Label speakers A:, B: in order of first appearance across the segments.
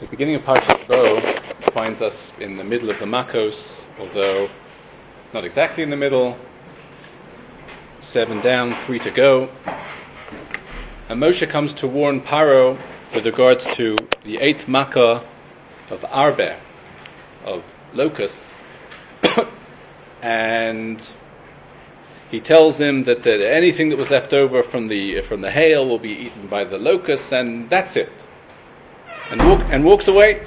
A: The beginning of Parashat Bo finds us in the middle of the Makos, although not exactly in the middle. 7 down, 3 to go. And Moshe comes to warn Paro with regards to the 8th Makkah of Arbe, of locusts. And he tells him that anything that was left over from the hail will be eaten by the locusts, and that's it. And walks away.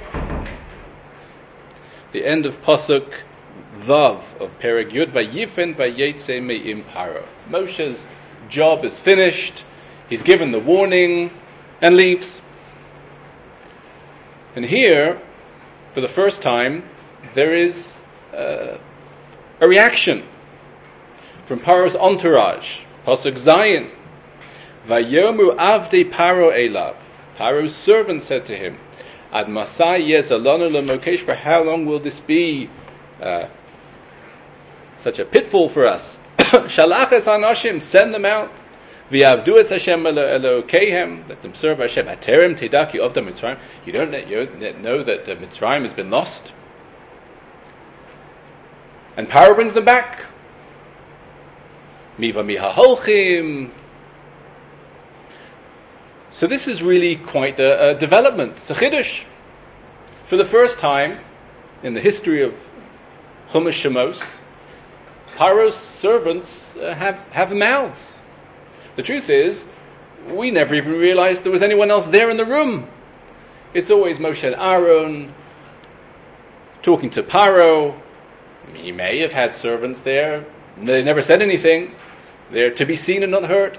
A: The end of Pasuk Vav of Perek Yud, Vayifen vayetze me'im Paro. Moshe's job is finished. He's given the warning and leaves. And here, for the first time, there is a reaction from Paro's entourage. Pasuk Zayin, Vayomu avdei Paro elav. Paro's servant said to him, Ad masai yezalonu lemokesh, for how long will this be such a pitfall for us? Shalach es anashim, send them out. V'yavdu es Hashem Elokehem, let them serve Hashem. Aterem tedaki of the Mitzrayim. You don't know that the Mitzrayim has been lost? And Paro brings them back. Miva miha holchim. So this is really quite a development. It's a chiddush. For the first time in the history of Chumash Shemos, Paro's servants have mouths. The truth is, we never even realized there was anyone else there in the room. It's always Moshe and Aaron talking to Paro. He may have had servants there. They never said anything. They're to be seen and not heard.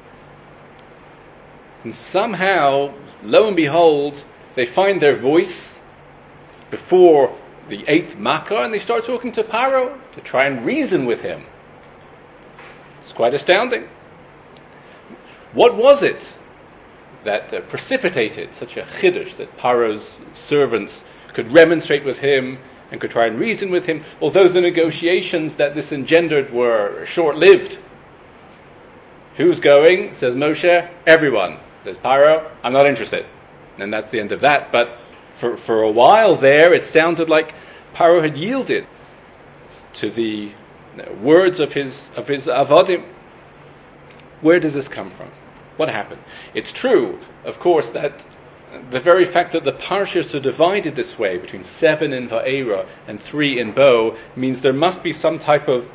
A: And somehow, lo and behold, they find their voice before the 8th Makkah, and they start talking to Paro to try and reason with him. It's quite astounding. What was it that precipitated such a chiddush that Paro's servants could remonstrate with him and could try and reason with him, although the negotiations that this engendered were short-lived? Who's going? Says Moshe. Everyone. Says Paro, I'm not interested. And that's the end of that. But for a while there, it sounded like Paro had yielded to the words of his avodim. Where does this come from? What happened? It's true, of course, that the very fact that the parshas are divided this way, between 7 in Va'era and 3 in Bo, means there must be some type of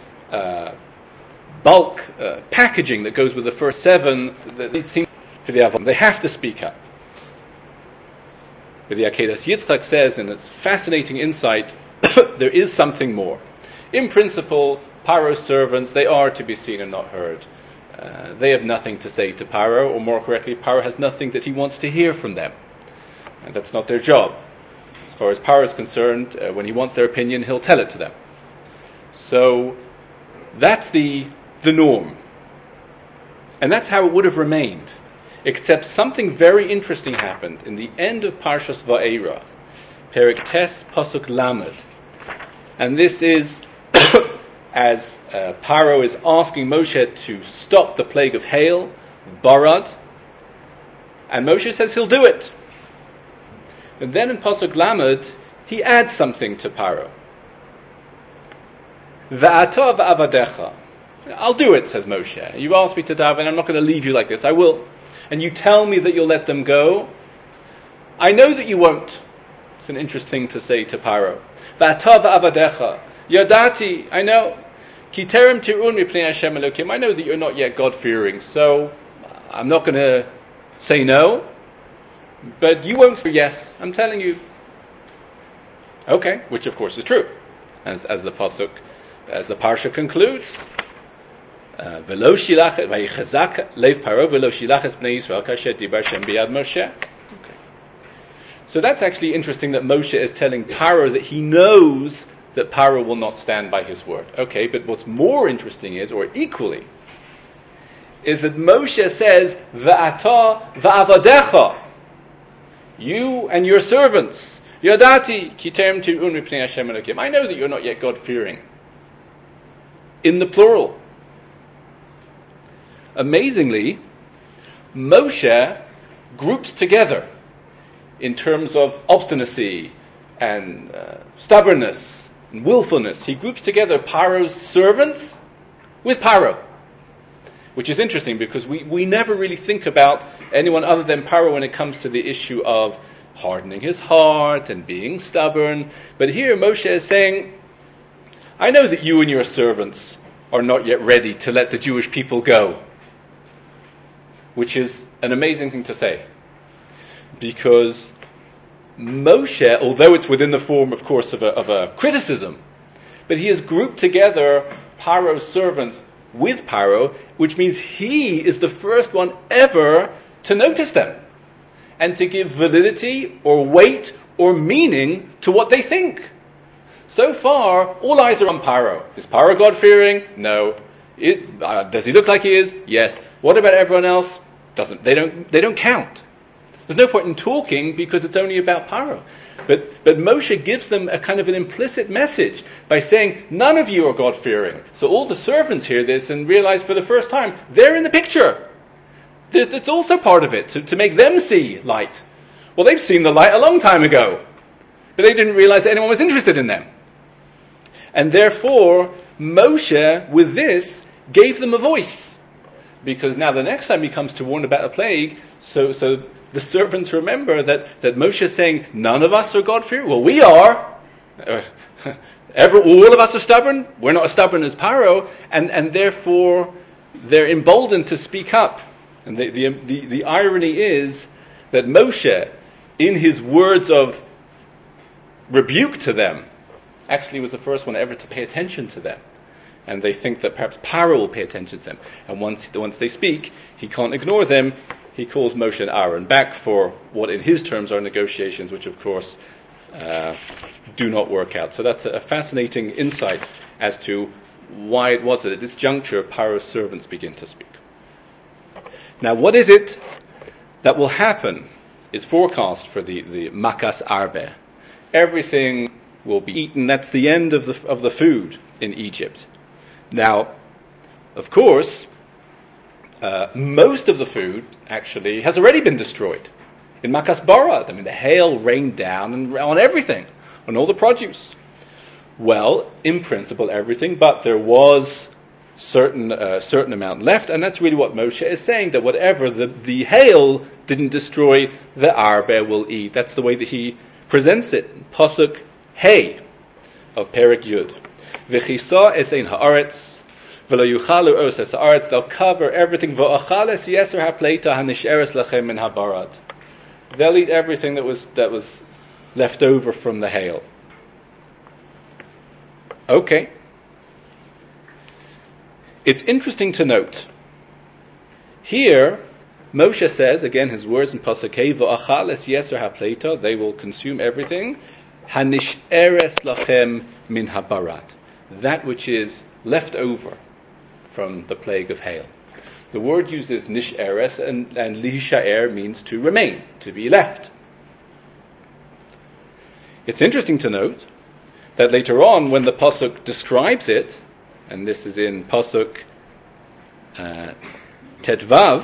A: bulk packaging that goes with the first 7 that it seems for the Avon. They have to speak up. But the Akedas Yitzchak says, in its fascinating insight, there is something more. In principle, Paro's servants, they are to be seen and not heard. They have nothing to say to Paro, or more correctly, Paro has nothing that he wants to hear from them. And that's not their job. As far as Paro is concerned, when he wants their opinion, he'll tell it to them. So, that's the norm. And that's how it would have remained. Except something very interesting happened in the end of Parshas Va'era, Perek Tes Pasuk Lamed. And this is as Paro is asking Moshe to stop the plague of hail, Barad, and Moshe says he'll do it. And then in Pasuk Lamed, he adds something to Paro. Va'ata va'avadecha. I'll do it, says Moshe. You asked me to daven, I'm not going to leave you like this. I will. And you tell me that you'll let them go. I know that you won't. It's an interesting thing to say to Paro. Va'ata va'avadecha. Yadati, I know. Kiterem tirun mipnei Hashem Elokim. I know that you're not yet God-fearing, so I'm not going to say no. But you won't say yes. I'm telling you. Okay, which of course is true, as the pasuk, as the parsha concludes. V'lo shilach vayichazak leiv Paro v'lo shilach es bnei Yisrael kasher dibar Shem biyad Moshe. Okay. So that's actually interesting that Moshe is telling Paro that he knows that Paro will not stand by his word. Okay, but what's more interesting is, or equally, is that Moshe says, Va'ata va'avadecha, you and your servants, Yadati kiterem tirun mipnei Hashem Elokim. I know that you're not yet God-fearing. In the plural. Amazingly, Moshe groups together in terms of obstinacy and stubbornness and willfulness. He groups together Paro's servants with Paro, which is interesting because we never really think about anyone other than Paro when it comes to the issue of hardening his heart and being stubborn. But here Moshe is saying, I know that you and your servants are not yet ready to let the Jewish people go, which is an amazing thing to say. Because Moshe, although it's within the form, of course, of a criticism, but he has grouped together Paro's servants with Paro, which means he is the first one ever to notice them and to give validity or weight or meaning to what they think. So far, all eyes are on Paro. Is Paro God-fearing? No. Does he look like he is? Yes. What about everyone else? They don't count. There's no point in talking because it's only about Paro. But Moshe gives them a kind of an implicit message by saying, none of you are God-fearing. So all the servants hear this and realize for the first time, they're in the picture. That's also part of it, to make them see light. Well, they've seen the light a long time ago, but they didn't realize that anyone was interested in them. And therefore, Moshe, with this, gave them a voice. Because now the next time he comes to warn about a plague, so the servants remember that Moshe is saying, none of us are God-fearing. Well, we are. All of us are stubborn. We're not as stubborn as Paro. And therefore, they're emboldened to speak up. And the irony is that Moshe, in his words of rebuke to them, actually was the first one ever to pay attention to them. And they think that perhaps Paro will pay attention to them. And once they speak, he can't ignore them. He calls Moshe and Aaron back for what in his terms are negotiations, which of course do not work out. So that's a fascinating insight as to why it was that at this juncture Paro's servants begin to speak. Now, what is it that will happen is forecast for the Makas Arbe. Everything will be eaten. That's the end of the food in Egypt. Now, of course, most of the food actually has already been destroyed. In Makas Barad, the hail rained down on everything, on all the produce. Well, in principle, everything, but there was certain amount left, and that's really what Moshe is saying, that whatever the hail didn't destroy, the Arbe will eat. That's the way that he presents it. Pasuk Hey of Perek Yud. V'chisa esein haaretz, v'lo yuchalu os es haaretz, they'll cover everything, v'achal es yeser ha'pleita ha'nisheres lachem min habarad. They'll eat everything that was left over from the hail. Okay. It's interesting to note. Here, Moshe says, again his words in Pasuk Hey, v'achal es yeser ha'pleita, they will consume everything, ha'nisheres lachem min habarad, that which is left over from the plague of hail. The word uses nisheres, and lishaer means to remain, to be left. It's interesting to note that later on, when the Pasuk describes it, and this is in Pasuk Tetvav,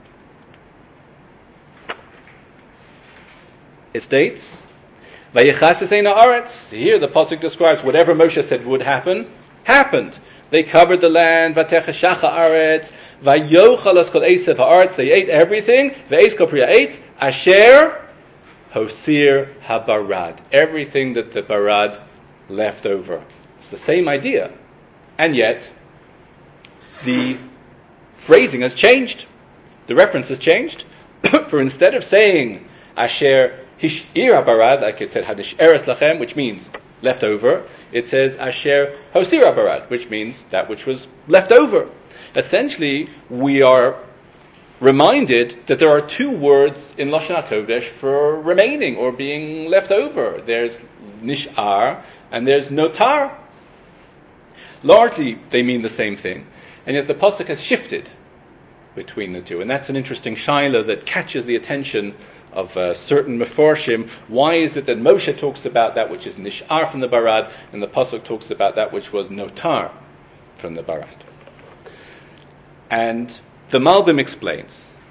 A: it states, Vayichas esein haaretz. Here the Pasuk describes whatever Moshe said would happen, happened. They covered the land, Vatechashach haaretz, Vayochal es kol esev haaretz, they ate everything, Ve'es kol priya eitz, Asher Hosir habarad, everything that the barad left over. It's the same idea. And yet, the phrasing has changed. The reference has changed. For instead of saying Asher Hishir habarad, like it said Hadish Eres Lachem, which means left over, it says Asher Hosir habarad, which means that which was left over. Essentially, we are reminded that there are two words in Lashon HaKodesh for remaining or being left over. There's Nish'ar and there's Notar. Largely, they mean the same thing. And yet the Pasuk has shifted between the two. And that's an interesting shaila that catches the attention of certain Mefarshim. Why is it that Moshe talks about that which is Nish'ar from the Barad, and the Pasuk talks about that which was Notar from the Barad? And the Malbim explains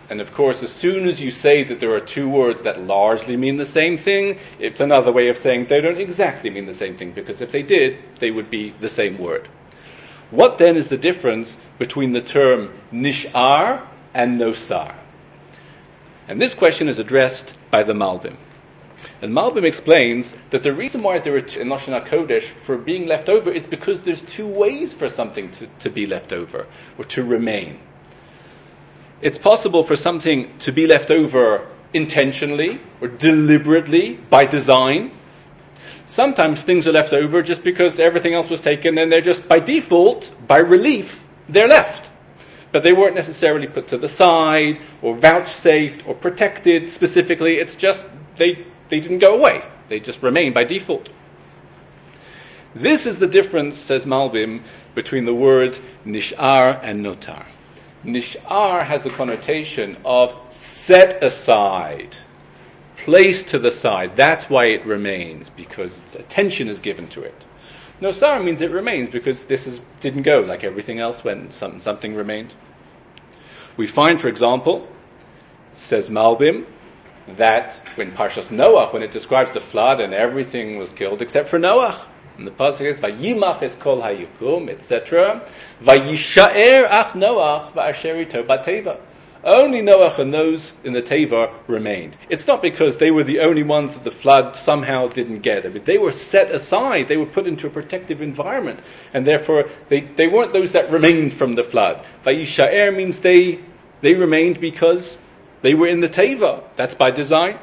A: And of course, as soon as you say that there are two words that largely mean the same thing, it's another way of saying they don't exactly mean the same thing, because if they did, they would be the same word. What then is the difference between the term nish'ar and nosar? And this question is addressed by the Malbim. And Malbim explains that the reason why there are two in Lashon HaKodesh for being left over is because there's two ways for something to be left over, or to remain. It's possible for something to be left over intentionally, or deliberately, by design. Sometimes things are left over just because everything else was taken, and they're just by default, by relief, they're left. But they weren't necessarily put to the side, or vouchsafed, or protected specifically. It's just, they didn't go away. They just remain by default. This is the difference, says Malbim, between the word nish'ar and notar. Nish'ar has a connotation of set aside, placed to the side. That's why it remains, because its attention is given to it. Nosar means it remains because didn't go like everything else when something remained. We find, for example, says Malbim, that when Parshas Noach, when it describes the flood and everything was killed except for Noach, and the pasuk is Vayimach es kol hayukum, etc. Vayishaer ach Noach va'asher ito bateva. Only Noach and those in the Teva remained. It's not because they were the only ones that the flood somehow didn't get. I mean, they were set aside. They were put into a protective environment, and therefore they weren't those that remained from the flood. Vayishaer means they remained because they were in the Teva. That's by design.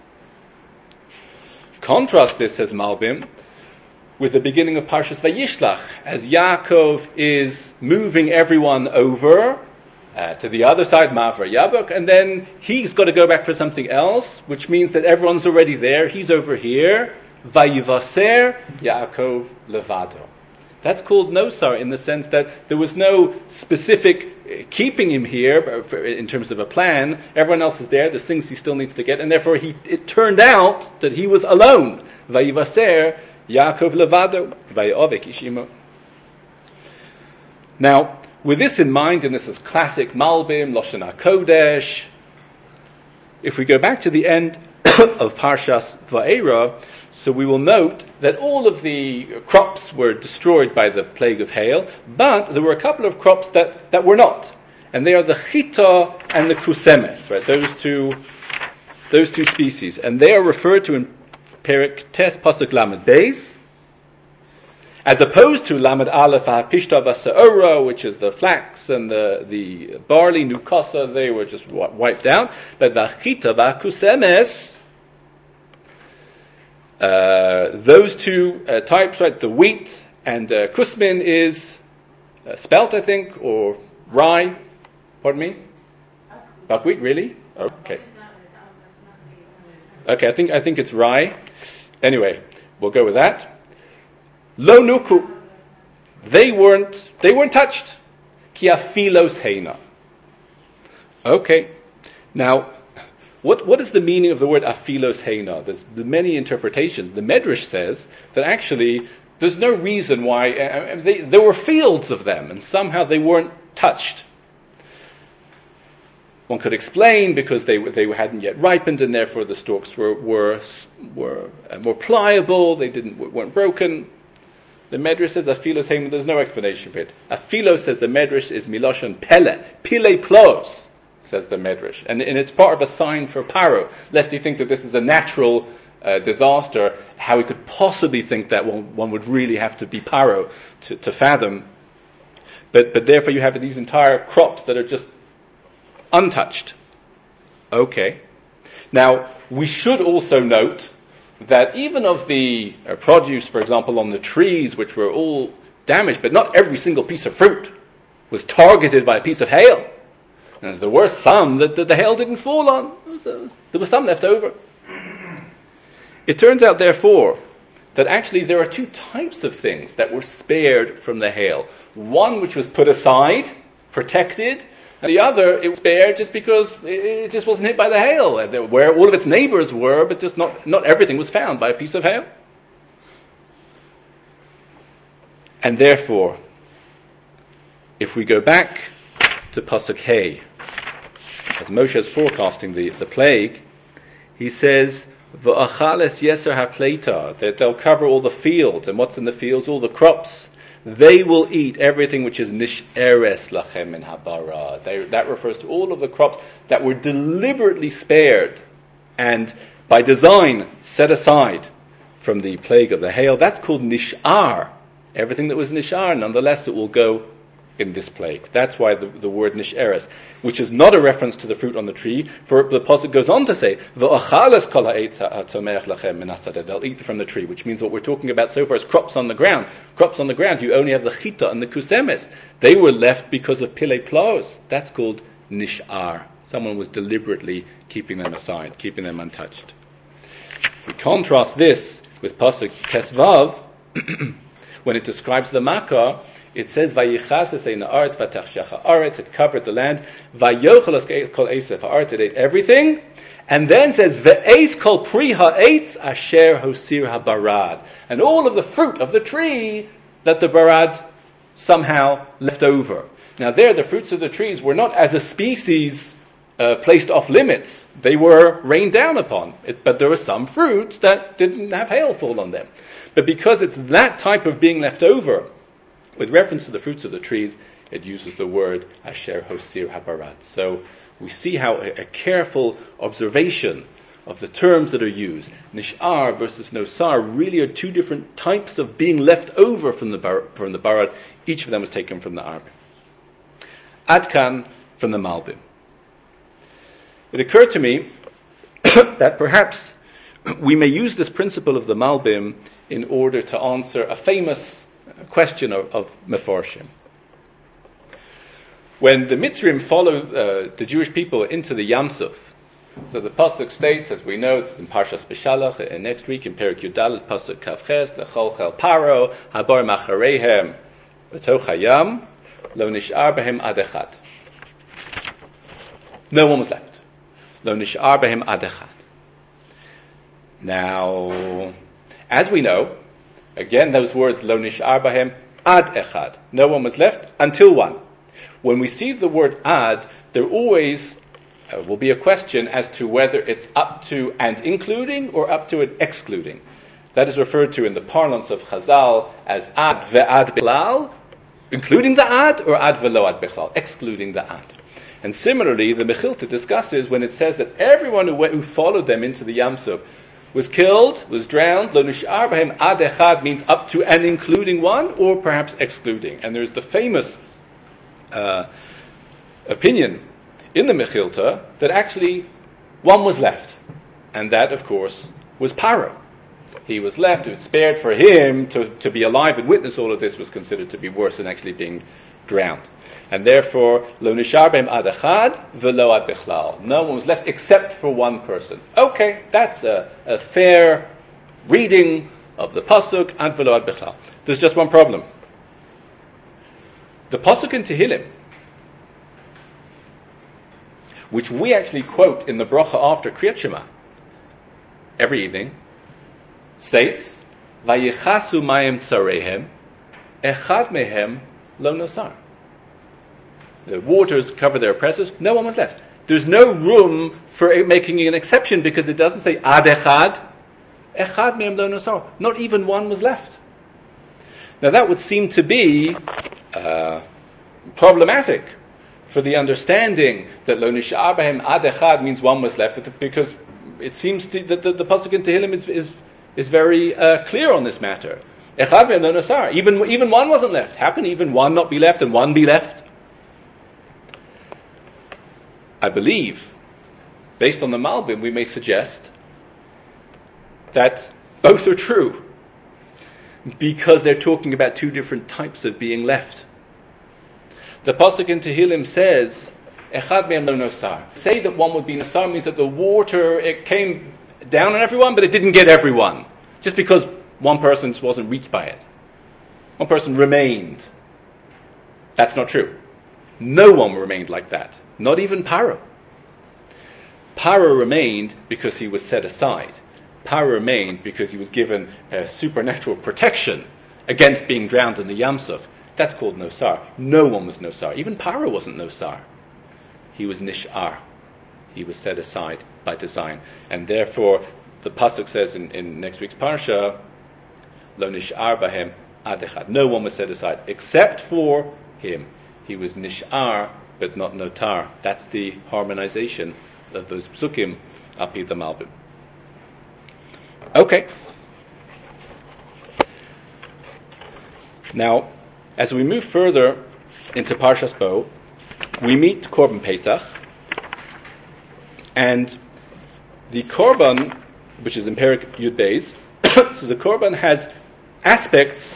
A: Contrast this, says Malbim, with the beginning of Parshas Vayishlach, as Yaakov is moving everyone over to the other side, Ma'avar Yabok, and then he's got to go back for something else, which means that everyone's already there. He's over here. Vayivaser Yaakov levado. That's called nosar, in the sense that there was no specific keeping him here in terms of a plan. Everyone else is there. There's things he still needs to get, and therefore it turned out that he was alone. Vayivaser Yaakov levado. Vayovek ishimo. Now, with this in mind, and this is classic Malbim, Lashon HaKodesh, if we go back to the end of Parshas Va'era, so we will note that all of the crops were destroyed by the plague of hail, but there were a couple of crops that were not. And they are the chita and the krusemes, right? Those two species. And they are referred to in Perek Tes Pasuk Lamed Beis, as opposed to Lamed Aleph HaPishta V'Se'ora, which is the flax and the barley, Nukasa, they were just wiped out. But V'Chita V'Kusemes, those two types, right, the wheat and kusmin is spelt, I think, or rye. Pardon me? Buckwheat, really? Okay. Okay, I think it's rye. Anyway, we'll go with that. Lo nuku, they weren't touched. Ki afilos heina. Okay, now what is the meaning of the word afilos heina? There's many interpretations. The Medrash says that actually there's no reason why there were fields of them, and somehow they weren't touched. One could explain because they hadn't yet ripened, and therefore the stalks were more pliable. They weren't broken. The Medrash says afilos heima. There's no explanation for it. Afilos, says the Medrash, is miloshen pele plos, says the Medrash, and it's part of a sign for Paro, lest he think that this is a natural disaster. How he could possibly think that one would really have to be Paro to fathom. But therefore you have these entire crops that are just untouched. Okay. Now, we should also note that even of the produce, for example, on the trees, which were all damaged, but not every single piece of fruit was targeted by a piece of hail. And there were some that the hail didn't fall on. There was some left over. It turns out, therefore, that actually there are two types of things that were spared from the hail. One which was put aside, protected, and the other, it was spared just because it just wasn't hit by the hail, where all of its neighbors were, but just not everything was found by a piece of hail. And therefore, if we go back to Pasuk Hey, as Moshe is forecasting the plague, he says, V'achales yeser ha'pleita, that they'll cover all the fields, and what's in the fields? All the crops. They will eat everything which is nisheres lachem min habara. That refers to all of the crops that were deliberately spared and by design set aside from the plague of the hail. That's called nish'ar. Everything that was nish'ar, nonetheless, it will go in this plague. That's why the word nisheres, which is not a reference to the fruit on the tree, for the pasuk goes on to say, "V'achales kol ha'etz ha'tzomech lachem min hasadeh." They'll eat from the tree, which means what we're talking about so far is crops on the ground. Crops on the ground, you only have the chita and the kusemes. They were left because of pilei plaos. That's called nish'ar. Someone was deliberately keeping them aside, keeping them untouched. We contrast this with pasuk Tesvav, when it describes the Makkah. It says, "Vayichas esein ha'aretz v'tachshach ha'aretz." It covered the land. Vayochel kol eisef ha'aretz. It ate everything, and then says, "Ve'eis kol pri ha'etz asher hosir ha'barad." And all of the fruit of the tree that the barad somehow left over. Now, there, the fruits of the trees were not as a species placed off limits. They were rained down upon. But there were some fruits that didn't have hail fall on them. But because it's that type of being left over, with reference to the fruits of the trees, it uses the word asher hosir habarat. So we see how a careful observation of the terms that are used, nish'ar versus nosar, really are two different types of being left over from the barad. Each of them was taken from the arbim. Adkan from the Malbim. It occurred to me that perhaps we may use this principle of the Malbim in order to answer a famous question of Mefarshim. When the Mitzrim followed the Jewish people into the Yam Suf, so the pasuk states, as we know, it's in Parshas Beshalach, and next week in Perek Yudal, pasuk Kavches, Lechol Chel Paro, Habar Machareihem, B'toch Hayam, Lo Nish'ar Behem Ad Echad. No one was left. Lo Nish'ar Behem Ad Echad. Now, as we know, again, those words, Lo Nish'ar Behem Ad Echad. No one was left until one. When we see the word ad, there always will be a question as to whether it's up to and including or up to and excluding. That is referred to in the parlance of Chazal as ad ve'ad bichlal, including the ad, or ad ve'lo ad bichlal, excluding the ad. And similarly, the Mechilta discusses when it says that everyone who followed them into the Yam Suf was killed, was drowned. Lo nish'ar b'hem ad echad means up to and including one, or perhaps excluding. And there's the famous opinion in the Mechilta that actually one was left, and that, of course, was Paro. He was left. It was spared for him to be alive and witness all of this was considered to be worse than actually being drowned. And therefore, lo nishar b'hem ad echad v'lo ad bichlal. No one was left except for one person. Okay, that's a fair reading of the pasuk ad v'lo ad bichlal. There's just one problem. The pasuk in Tehillim, which we actually quote in the bracha after Kriyat Shema every evening, states, "Vayichasu mayim tzarehem, echad mehem lo nosar." The waters cover their oppressors. No one was left. There's no room for making an exception because it doesn't say ad echad, echad mehem lo nosar. Not even one was left. Now that would seem to be problematic for the understanding that lo nish'ar b'hem ad echad means one was left, because it seems that the pasuk in Tehillim is very clear on this matter. Echad b'hem lo nosar. Even one wasn't left. How can even one not be left and one be left? I believe, based on the Malbim, we may suggest that both are true, because they're talking about two different types of being left. The pasuk in Tehillim says, "Echad me'em lo nosar." Say that one would be nosar means that the water, it came down on everyone, but it didn't get everyone, just because one person wasn't reached by it. One person remained. That's not true. No one remained like that. Not even Paro. Paro remained because he was set aside. Paro remained because he was given supernatural protection against being drowned in the Yam Suf. That's called nosar. No one was nosar. Even Paro wasn't nosar. He was nish'ar. He was set aside by design. And therefore, the Pasuk says in next week's Parsha, Lo nish'ar bahem ad echad. No one was set aside except for him. He was nish'ar, but not notar. That's the harmonization of those psukim, api the Malbim. Okay. Now, as we move further into Parshas Bo, we meet Korban Pesach, and the Korban, which is in Perek Yud Beis, so the Korban has aspects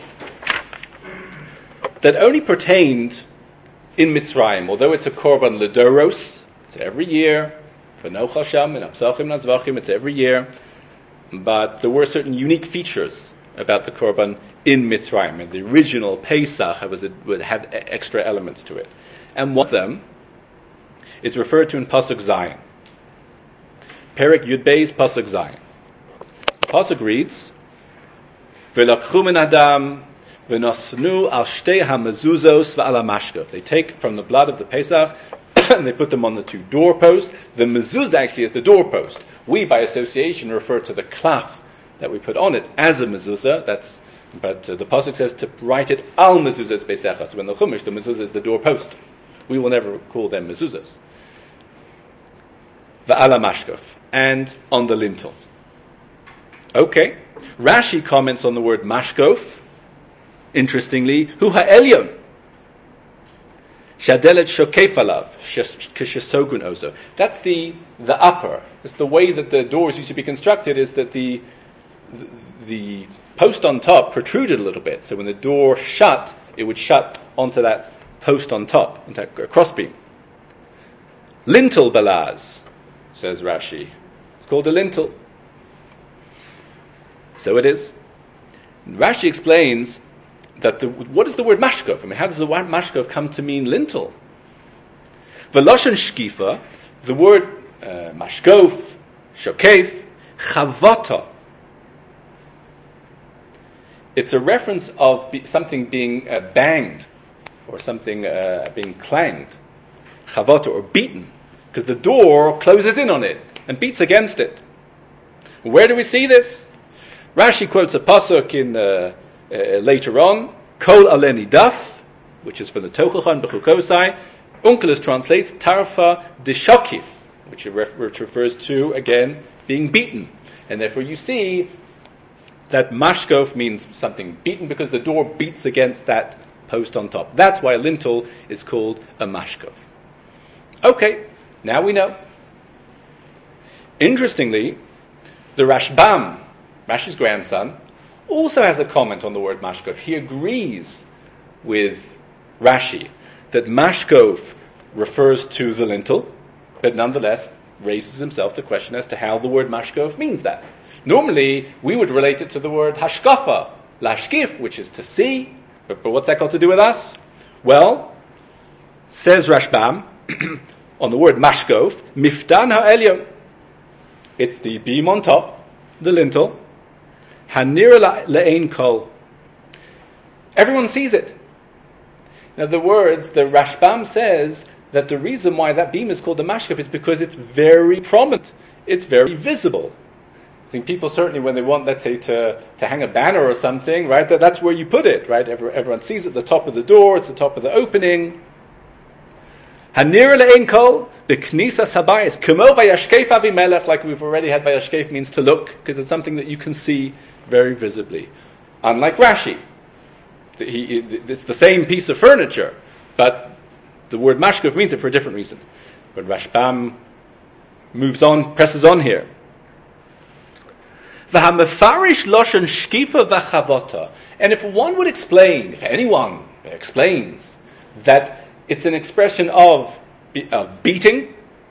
A: that only pertained in Mitzrayim, although it's a Korban Ledoros, it's every year, for Noach Hasham and Apsachim Nazvachim, it's every year, but there were certain unique features about the Korban in Mitzrayim, and the original Pesach had extra elements to it. And one of them is referred to in Pasuk Zayin. Perek Yud Beis, Pasuk Zayin. The Pasuk reads, V'lakchu min Adam v'nosnu al shtei hamezuzos v'al hamashkov. They take from the blood of the Pesach and they put them on the two doorposts. The mezuzah actually is the doorpost. We, by association, refer to the klaf that we put on it as a mezuzah. But the pasuk says to write it al mezuzahs beisechas. So in the Chumash, the mezuzah is the doorpost. We will never call them mezuzahs. V'al hamashkov, and on the lintel. Okay. Rashi comments on the word mashkof. Interestingly, hu ha'elyon. Shadelet shokef alav, kishesogun ozo. That's the upper. It's the way that the doors used to be constructed, is that the post on top protruded a little bit. So when the door shut, it would shut onto that post on top, onto that crossbeam. Lintel balaz, says Rashi. It's called a lintel. So it is. Rashi explains that what is the word mashkov? I mean, how does the word mashkov come to mean lintel? Veloshen shkifa, the word mashkov, shokef, chavata. It's a reference of something being banged, or something being clanged, chavata, or beaten, because the door closes in on it and beats against it. Where do we see this? Rashi quotes a pasuk in later on, Kol aleni daf, which is from the Tochachan Bechukosai. Onkelos translates Tarfa deshakif, which refers to, again, being beaten. And therefore you see that mashkov means something beaten because the door beats against that post on top. That's why a lintel is called a mashkov. Okay, now we know. Interestingly, the Rashbam, Rashi's grandson, also has a comment on the word mashkov. He agrees with Rashi that mashkov refers to the lintel, but nonetheless raises himself the question as to how the word mashkov means that. Normally, we would relate it to the word hashkafa, lashkif, which is to see, but what's that got to do with us? Well, says Rashbam, on the word mashkov, miftan ha'elyon. It's the beam on top, the lintel, hanira le'ein kol. Everyone sees it. In other words, the Rashbam says that the reason why that beam is called the mashkov is because it's very prominent. It's very visible. I think people certainly, when they want, let's say, to hang a banner or something, right, that's where you put it, right? Everyone sees it at the top of the door, it's the top of the opening. Hanira le'ein kol, b'knisas habayis, k'mo vayashkef Avimelech, like we've already had, vayashkef means to look, because it's something that you can see very visibly. Unlike Rashi. It's the same piece of furniture, but the word mashkov means it for a different reason. But Rashbam moves on, presses on here. V'hamefarish loshen shkifa v'chavota. And if one would explain, if anyone explains, that it's an expression of beating,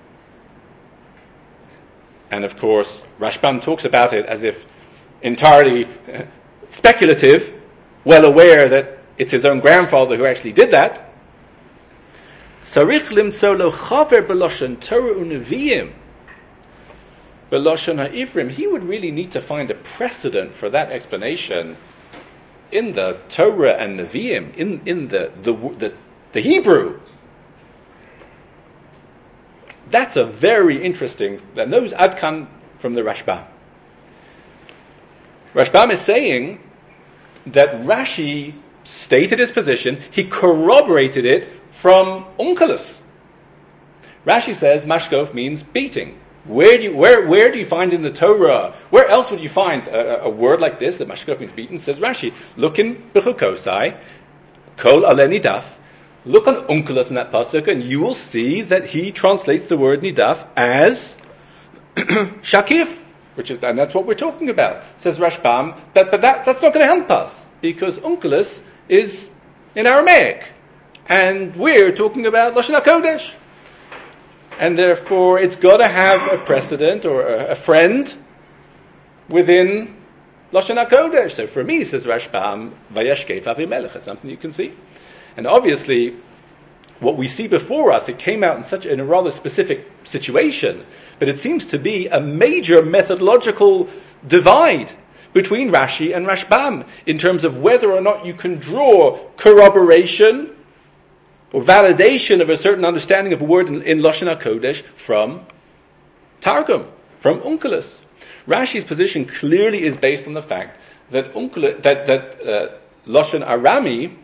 A: and of course Rashbam talks about it as if entirely speculative, well aware that it's his own grandfather who actually did that. Sarich limtso lo chaver b'loshen Torah u'neviim b'loshen ha'ivrim. He would really need to find a precedent for that explanation in the Torah and Nevi'im, in the Hebrew. That's a very interesting, and those adkan from the Rashbam. Rashbam is saying that Rashi stated his position, he corroborated it from Onkelos. Rashi says mashkof means beating. Where do you find in the Torah, where else would you find a word like this, that mashkof means beaten? Says Rashi, look in Bechukosai, Kol Ale Nidaf, look on Onkelos in that pasuk, and you will see that he translates the word Nidaf as Shakif, and that's what we're talking about. Says Rashbam, but that's not going to help us, because Onkelos is in Aramaic, and we're talking about Lashon HaKodesh. And therefore, it's got to have a precedent or a friend within Lashon HaKodesh. So for me, says Rashbam, Vayashkef Avimelech, is something you can see. And obviously, what we see before us, it came out in a rather specific situation, but it seems to be a major methodological divide between Rashi and Rashbam in terms of whether or not you can draw corroboration or validation of a certain understanding of a word in Lashon HaKodesh from Targum, from Onkelos. Rashi's position clearly is based on the fact that Lashon Arami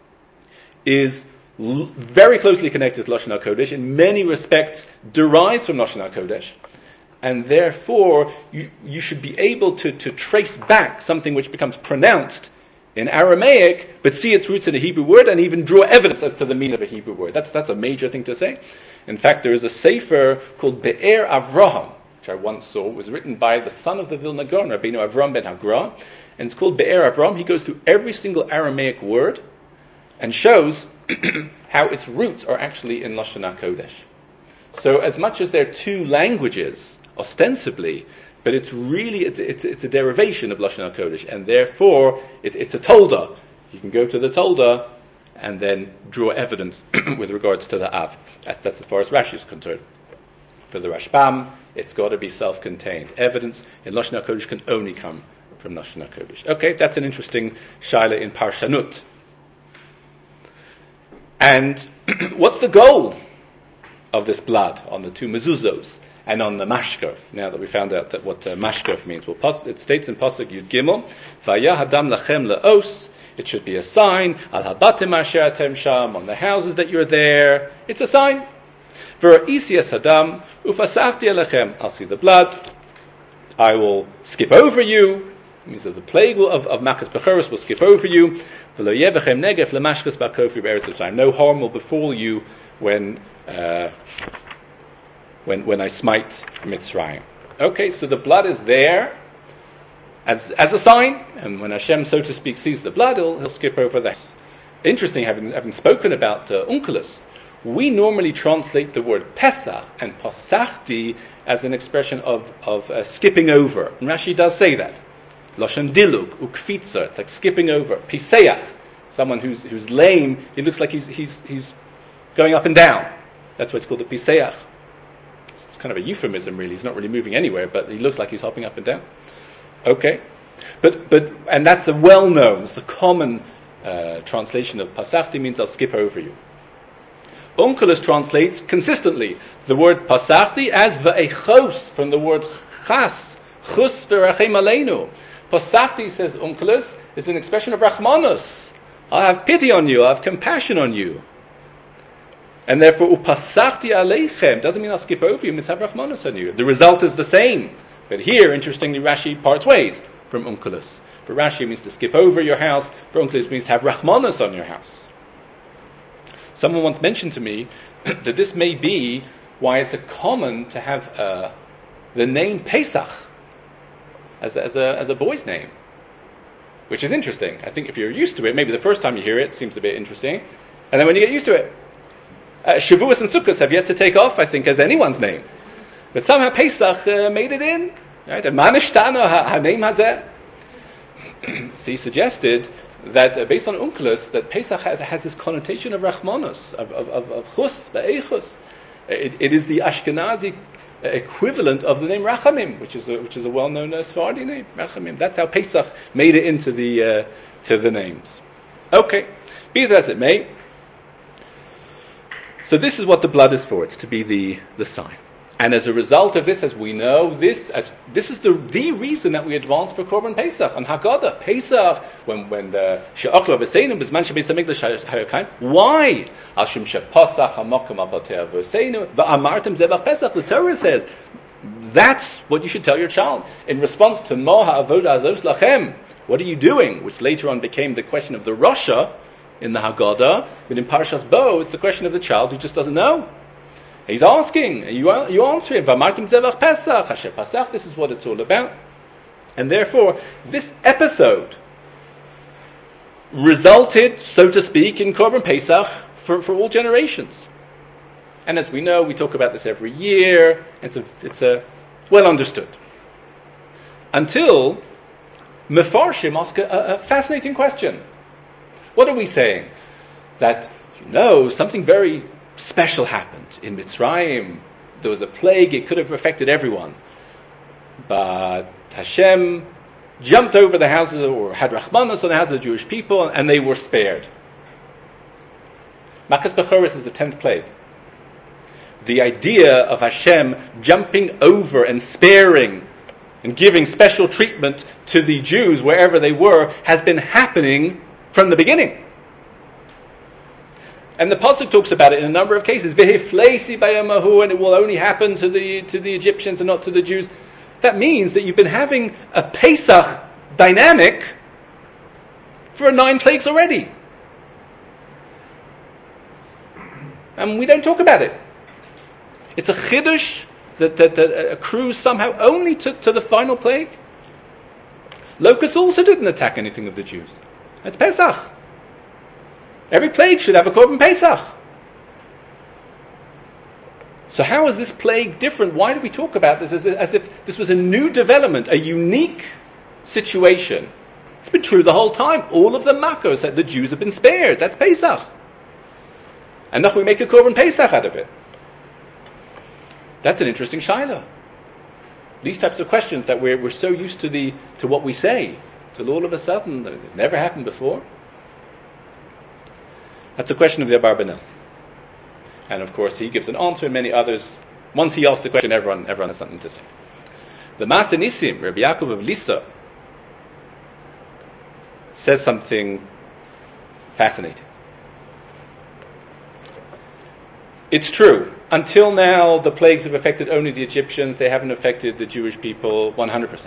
A: is very closely connected to Lashon HaKodesh, in many respects derives from Lashon HaKodesh, and therefore you should be able to trace back something which becomes pronounced in Aramaic, but see its roots in a Hebrew word, and even draw evidence as to the meaning of a Hebrew word. That's a major thing to say. In fact, there is a sefer called Be'er Avraham, which I once saw, was written by the son of the Vilna Gaon, Rabbeinu Avram ben Hagra, and it's called Be'er Avraham. He goes through every single Aramaic word and shows how its roots are actually in Lashon HaKodesh. So as much as they're two languages, ostensibly, but it's really, it's a derivation of Lashon HaKodesh, and therefore it's a Tolda. You can go to the Tolda and then draw evidence with regards to the Av. That's as far as Rashi is concerned. For the Rashbam, it's got to be self-contained. Evidence in Lashon HaKodesh can only come from Lashon HaKodesh. Okay, that's an interesting shaila in Parshanut. And what's the goal of this blood on the two mezuzos and on the mashkof? Now that we found out that what mashkof means, well, it states in pasuk Yud Gimel, "Vayah hadam lachem leos." It should be a sign. Al habatim asher atem sham, on the houses that you're there. It's a sign. V'ra'isi hadam ufasachti alechem. I'll see the blood. I will skip over you. It means that the plague of Makas Bechoros will skip over you. No harm will befall you when I smite Mitzrayim. Okay, so the blood is there as a sign, and when Hashem, so to speak, sees the blood, he'll skip over that. Interesting, having spoken about Onkelos, we normally translate the word Pesach and Pasachti as an expression of skipping over. And Rashi does say that. Lashon dilug, ukfitza, it's like skipping over. Piseach, someone who's lame, he looks like he's going up and down. That's why it's called a piseach. It's kind of a euphemism, really. He's not really moving anywhere, but he looks like he's hopping up and down. Okay, but and that's a well-known, it's the common translation of pasachti, means I'll skip over you. Onkelos translates consistently the word pasachti as ve'echos, from the word chas, chus v'rachem aleinu. Pasachti, says Onkelos, is an expression of rachmanus. I'll have pity on you, I'll have compassion on you. And therefore, upasachti aleichem doesn't mean I'll skip over you, means have rachmanus on you. The result is the same. But here, interestingly, Rashi parts ways from Onkelos. For Rashi, it means to skip over your house. For Onkelos, it means to have rachmanus on your house. Someone once mentioned to me that this may be why it's a common to have the name Pesach as a boy's name, which is interesting. I think if you're used to it, maybe the first time you hear it seems a bit interesting, and then when you get used to it, Shavuos and Sukkot have yet to take off, I think, as anyone's name, but somehow Pesach made it in. Right? Manishtana ha-name hazeh. So he suggested that based on Onkelos, that Pesach has this connotation of rachmanus, of chus, ve'echus. It is the Ashkenazi equivalent of the name Rachamim, which is a well-known Sephardi name, Rachamim. That's how Pesach made it into the names. Okay, be that as it may. So this is what the blood is for. It's to be the sign. And as a result of this, as we know, this is the reason that we advance for Korban Pesach and Haggadah. Pesach, when the She'achla V'seinu B'zman She'beis HaMikdash Hayokayim. Why? Al Shem She'pasach HaMokum Al Patei V'seinu V'amartem Zebach Pesach. The Torah says that's what you should tell your child in response to Mo Ha'avodah Azos Lachem. What are you doing? Which later on became the question of the Rasha in the Haggadah. But in Parashas Bo, it's the question of the child who just doesn't know. He's asking, you answer him. V'amartem zevach Pesach, Hashem Pasach. This is what it's all about. And therefore, this episode resulted, so to speak, in Korban Pesach for all generations. And as we know, we talk about this every year. It's a well understood. Until Mefarshim ask a fascinating question. What are we saying? That, something very special happened in Mitzrayim. There was a plague, it could have affected everyone. But Hashem jumped over the houses, or had Rachmanos on the houses of the Jewish people, and they were spared. Makas Bechoros is the 10th plague. The idea of Hashem jumping over and sparing and giving special treatment to the Jews wherever they were has been happening from the beginning. And the Pasuk talks about it in a number of cases. V'hifleisi bayamahu, and it will only happen to the Egyptians and not to the Jews. That means that you've been having a Pesach dynamic for 9 plagues already. And we don't talk about it. It's a chiddush that accrues somehow only to the final plague. Locusts also didn't attack anything of the Jews. It's Pesach. Every plague should have a Korban Pesach. So how is this plague different? Why do we talk about this as if this was a new development, a unique situation? It's been true the whole time. All of the Makos that the Jews have been spared. That's Pesach. And now we make a Korban Pesach out of it. That's an interesting shaila. These types of questions that we're so used to what we say, till all of a sudden, it never happened before. That's a question of the Abarbanel. And of course he gives an answer, and many others. Once he asks the question, everyone has something to say. The Maaseh Nisim, Rabbi Yaakov of Lissa, says something fascinating. It's true. Until now, the plagues have affected only the Egyptians. They haven't affected the Jewish people 100%.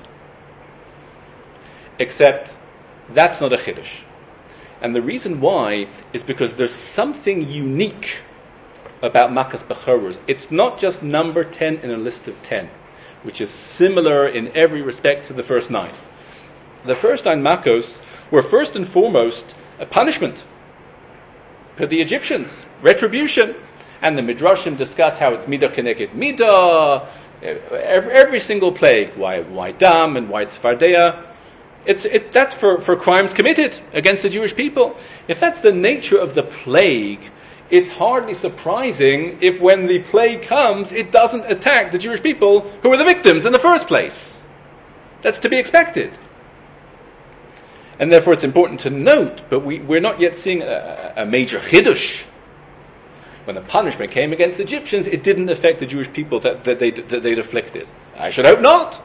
A: Except, that's not a chiddush. And the reason why is because there's something unique about Makas Bechoros. It's not just number 10 in a list of 10, which is similar in every respect to the first 9. The first 9 Makos were first and foremost a punishment for the Egyptians, retribution. And the Midrashim discuss how it's midah keneged midah, every single plague, why dam and why tzfardeya. That's for crimes committed against the Jewish people. If that's the nature of the plague, it's hardly surprising if when the plague comes, it doesn't attack the Jewish people who were the victims in the first place. That's to be expected. And therefore it's important to note, but we're not yet seeing a major chiddush. When the punishment came against the Egyptians, it didn't affect the Jewish people that they'd afflicted. I should hope not.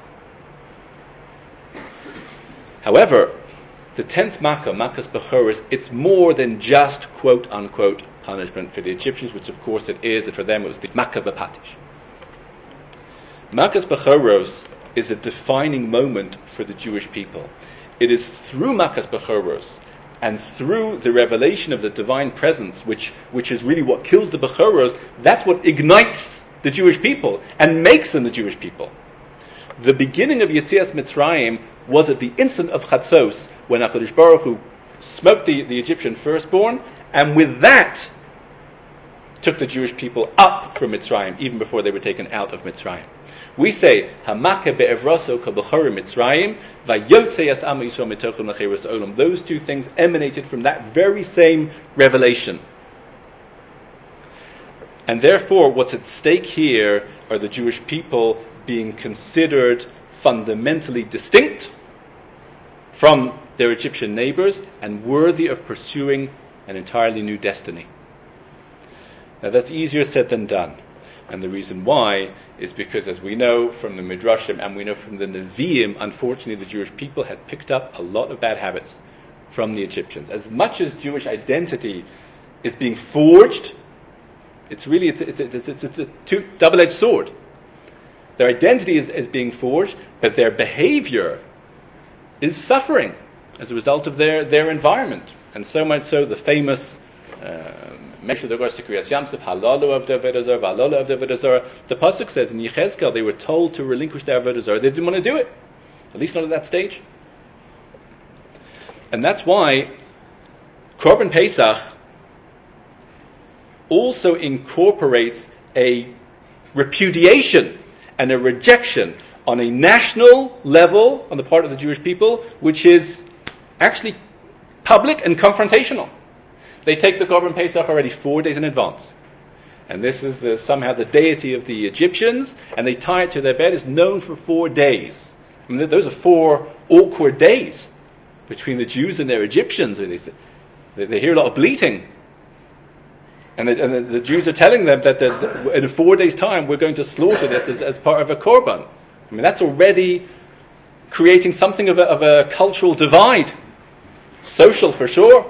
A: However, the 10th Makkah, Makas Bechoros, it's more than just quote-unquote punishment for the Egyptians, which of course it is, and for them it was the Makkah B'Patish. Makas Bechoros is a defining moment for the Jewish people. It is through Makas Bechoros and through the revelation of the divine presence, which is really what kills the Bechoros, that's what ignites the Jewish people and makes them the Jewish people. The beginning of Yetzias Mitzrayim was at the instant of Chatzos, when HaKadosh Baruch Hu smote the Egyptian firstborn, and with that took the Jewish people up from Mitzrayim, even before they were taken out of Mitzrayim. We say, Hamake be'evraso k'b'chorim Mitzrayim, va'yotzei as Am Yisrael mitochim l'cheres olam. Those two things emanated from that very same revelation. And therefore, what's at stake here are the Jewish people being considered fundamentally distinct from their Egyptian neighbors and worthy of pursuing an entirely new destiny. Now that's easier said than done. And the reason why is because, as we know from the Midrashim and we know from the Nevi'im, unfortunately the Jewish people had picked up a lot of bad habits from the Egyptians. As much as Jewish identity is being forged, it's a double-edged sword. Their identity is being forged, but their behavior is suffering as a result of their environment. And so much so, the famous mention of the Kriyas Yamsuf, Halalu of Avodah Zarah, Halalu of Avodah Zarah. The pasuk says in Yechezkel they were told to relinquish their Avodah Zarah. They didn't want to do it, at least not at that stage. And that's why Korban Pesach also incorporates a repudiation and a rejection on a national level on the part of the Jewish people, which is actually public and confrontational. They take the Korban Pesach already 4 days in advance. And this is somehow the deity of the Egyptians, and they tie it to their bed. It's known for 4 days. I mean, those are 4 awkward days between the Jews and their Egyptians. They hear a lot of bleating. And the Jews are telling them that in 4 days' time we're going to slaughter this as part of a korban. I mean, that's already creating something of a cultural divide. Social for sure.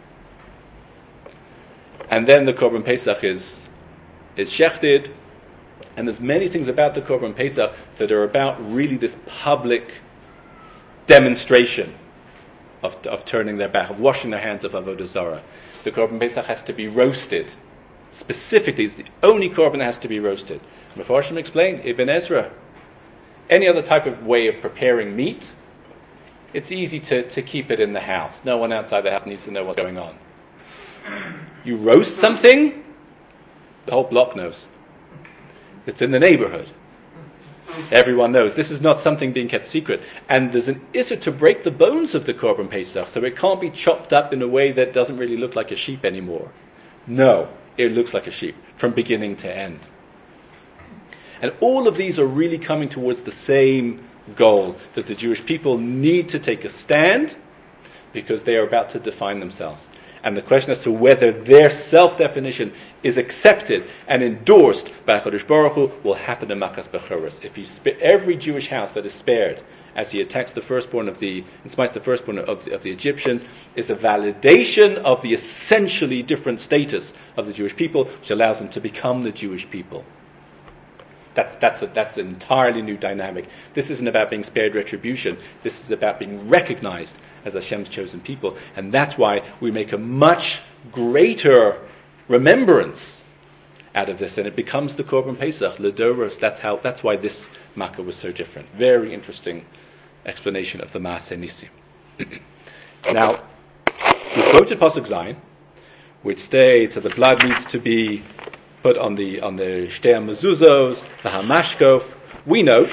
A: And then the Korban Pesach is shechted. And there's many things about the Korban Pesach that are about really this public demonstration of turning their back, of washing their hands of Avodah Zarah. The Korban Pesach has to be roasted. Specifically, it's the only Korban that has to be roasted. Mefarshim explained, Ibn Ezra, any other type of way of preparing meat, it's easy to keep it in the house. No one outside the house needs to know what's going on. You roast something, the whole block knows. It's in the neighborhood. Everyone knows. This is not something being kept secret. And there's an issur to break the bones of the Korban Pesach, so it can't be chopped up in a way that doesn't really look like a sheep anymore. No, it looks like a sheep, from beginning to end. And all of these are really coming towards the same goal, that the Jewish people need to take a stand, because they are about to define themselves. And the question as to whether their self-definition is accepted and endorsed by HaKadosh Baruch Hu will happen in Makas Bechoros. If he every Jewish house that is spared as he attacks the firstborn and smites the firstborn of the Egyptians, is a validation of the essentially different status of the Jewish people, which allows them to become the Jewish people. That's an entirely new dynamic. This isn't about being spared retribution. This is about being recognized as Hashem's chosen people. And that's why we make a much greater remembrance out of this. And it becomes the Korban Pesach, Ledoros. That's why this Makkah was so different. Very interesting explanation of the Maaseh Nisim. Now, we quoted Pasuk Zayin, which states that the blood needs to be put on the Shtei Mezuzos, the Hamashkof. We note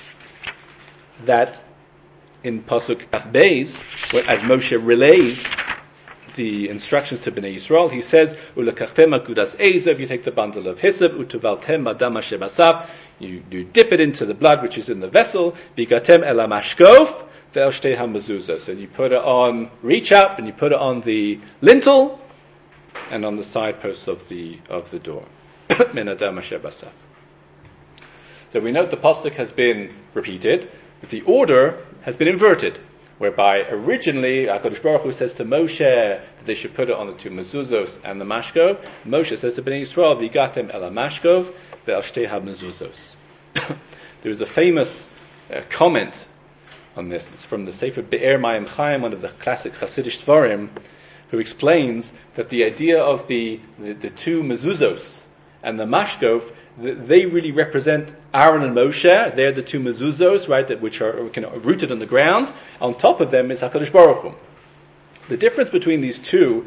A: that in Pasuk Kaf Beis, as Moshe relays the instructions to Bnei Yisrael, he says, "Ulekachtem akudas ezev." You take the bundle of hyssop, utuvaltem badam shebasav. You dip it into the blood which is in the vessel. Bigatem el hamashkof ve'el shtei hamezuzos. And you put it on, reach up, and you put it on the lintel and on the side posts of the door. Min adam shebasav. So we note the pasuk has been repeated, but the order has been inverted, whereby originally HaKadosh Baruch Hu says to Moshe that they should put it on the 2 mezuzos and the mashkov. Moshe says to Bnei Yisrael, "Vigatem el mashkov ve'al shtei hamezuzos." There is a famous comment on this. It's from the Sefer Be'er Mayim Chaim, one of the classic Hasidic Svarim, who explains that the idea of the 2 mezuzos and the mashkov, they really represent Aaron and Moshe. They're the 2 mezuzos, right, which are rooted on the ground. On top of them is HaKadosh Baruch Hu. The difference between these 2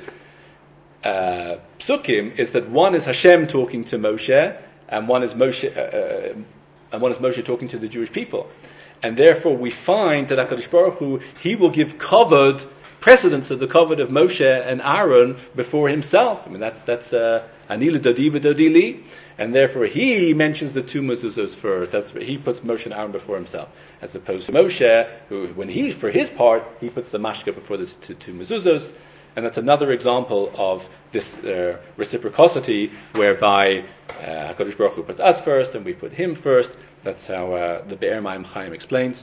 A: psukim is that one is Hashem talking to Moshe, and one is Moshe talking to the Jewish people. And therefore we find that HaKadosh Baruch Hu, he will give kavod, precedence of the kavod of Moshe and Aaron before himself. I mean, that's Anilu Dodi V'Dodi, and therefore he mentions the 2 mezuzos first. He puts Moshe and Aaron before himself, as opposed to Moshe, who, for his part, he puts the mashka before the 2 mezuzos, And that's another example of this reciprocity, whereby HaKadosh Baruch Hu puts us first and we put him first. That's how the Be'er Maim Chaim explains.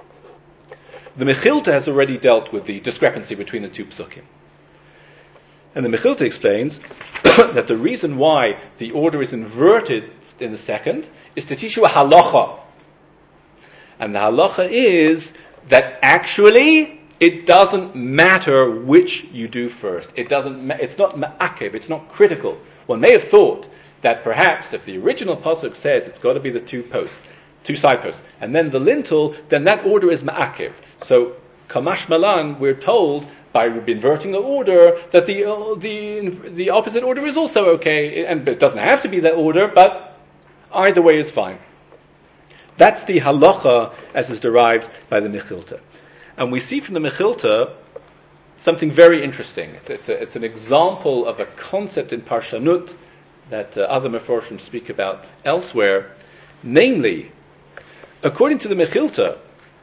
A: The Mechilta has already dealt with the discrepancy between the two psukim. And the Mechilta explains that the reason why the order is inverted in the second is to teach you a halacha. And the halacha is that actually it doesn't matter which you do first. It's not ma'akev, it's not critical. One may have thought that perhaps if the original pasuk says it's got to be the two side posts, and then the lintel, then that order is ma'akev. So, Kamash Malan, we're told by inverting the order that the opposite order is also okay, and it doesn't have to be that order, but either way is fine. That's the halacha as is derived by the Mechilta. And we see from the Mechilta something very interesting. It's an example of a concept in Parshanut that other Meforshim speak about elsewhere. Namely, according to the Mechilta,